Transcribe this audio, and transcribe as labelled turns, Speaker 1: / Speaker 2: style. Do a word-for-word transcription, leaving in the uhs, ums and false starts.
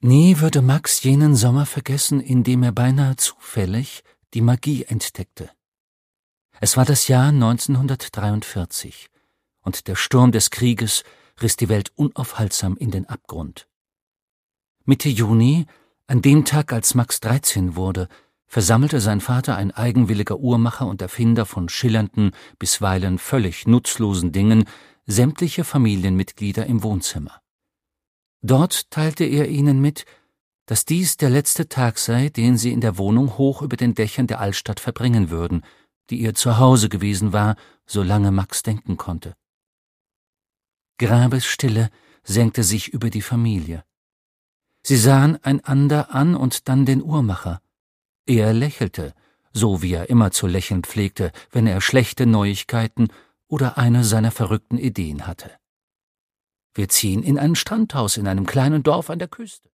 Speaker 1: Nie würde Max jenen Sommer vergessen, in dem er beinahe zufällig die Magie entdeckte. Es war das Jahr neunzehnhundertdreiundvierzig, und der Sturm des Krieges riss die Welt unaufhaltsam in den Abgrund. Mitte Juni, an dem Tag, als Max dreizehn wurde, versammelte sein Vater, ein eigenwilliger Uhrmacher und Erfinder von schillernden, bisweilen völlig nutzlosen Dingen, sämtliche Familienmitglieder im Wohnzimmer. Dort teilte er ihnen mit, dass dies der letzte Tag sei, den sie in der Wohnung hoch über den Dächern der Altstadt verbringen würden, die ihr Zuhause gewesen war, solange Max denken konnte. Grabesstille senkte sich über die Familie. Sie sahen einander an und dann den Uhrmacher. Er lächelte, so wie er immer zu lächeln pflegte, wenn er schlechte Neuigkeiten oder eine seiner verrückten Ideen hatte. »Wir ziehen in ein Strandhaus in einem kleinen Dorf an der Küste«,